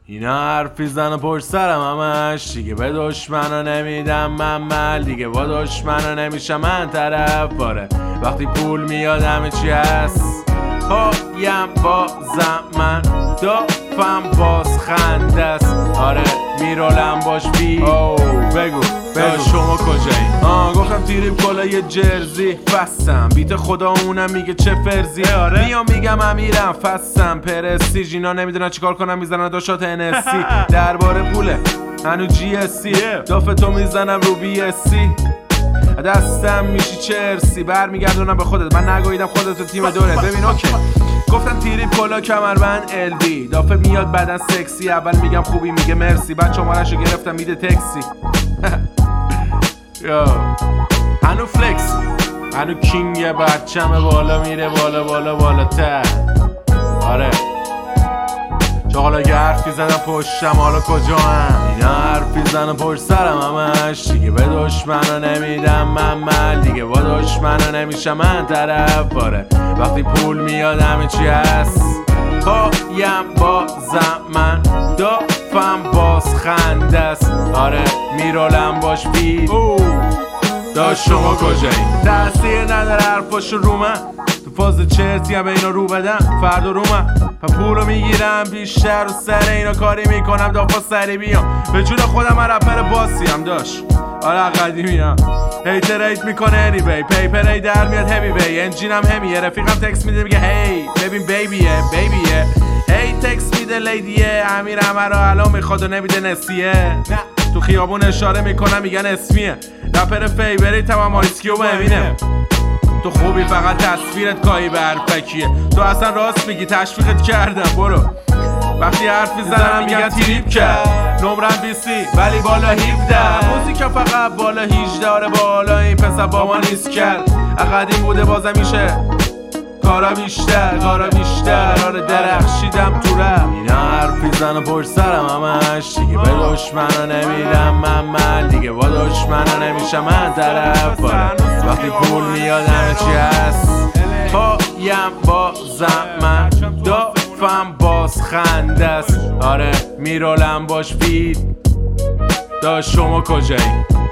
اینا حرفی زن و پشت سرم همش دیگه به دشمنا نمیدم من مل دیگه با دشمنا نمیشم من طرف باره وقتی پول میاد همه چی هست پایم بازم من دافم باز خنده است آره میرولم باش بی بگو شما کجایی؟ گفتم تیریب کلا یه جرزی فستم بیت خدا اونم میگه چه فرزی آره میام میگم امیرم فستم پرستیج اینا نمیدونن چیکار کنم میزنن داشات انسی درباره پوله هنو جی اس سی داف تو میزنم رو بی اس سی دستم میشی چرسی برمیگردونم به خودت من نگویدم خودت و تیم دورت ببین اوکی گفتم تیریب کلا کمربند ال بی دافه میاد بعدن سکسی اول میگم خوبی میگه مرسی بعد شمارهشو گرفتم میده تکسی یا هنو فلکس هنو کینگ بچمه بالا میره بالا تر آره حالا که حرفی زدم پشتم حالا کجا هم اینا حرفی زدم پشت سرم همش دیگه به دشمنا نمیدم من مل دیگه با دشمنا نمیشم من طرف باره وقتی پول میاد همه چی هست پایم بازم من دافم باز خنده است آره میرولم باش بید داشت شما کجایی؟ تأثیر نداره حرفاشو رو من تو فاز چرتی هم به اینا رو بدم فردا رو من پولو میگیرم بیشتر و سر اینا کاری میکنم دافا سری بیام به جون خودم من رپر باسی هم داشت آره قدیمی هم هیتر هیت میکنه انی بی پیپر ای در میاد همی بی انجینم همیه رفیقم تکس میده میگه هی ببین بیبیه هی تکس میده لیدیه امیر همه رو الان میخواد و نمیده نسیه نه تو خیابون اشاره میکنم میگن اسمیه رپر فیوریت هم آیسکیو با امینه تو خوبی فقط تصویرت کایی به حرفکیه تو اصلا راست میگی تشویقت کردم برو وقتی حرفی زنم میگن تریپ کرد نمرم 20 ولی بالا 17 موزیکا فقط بالا 18 آره بالا این پسر با ما نیست کرد قدیم بوده بازم میشه کارا بیشتر آره درخشیدم تو رم اینا حرفی زن و پشت سرم همش دیگه به دشمنا نمیدم من مل دیگه با دشمنا نمیشم من طرف باره وقتی پول میاد همه چی هست پایم بازم من دافم باز خنده است آره میرولم باش بید داشت شما کجایی؟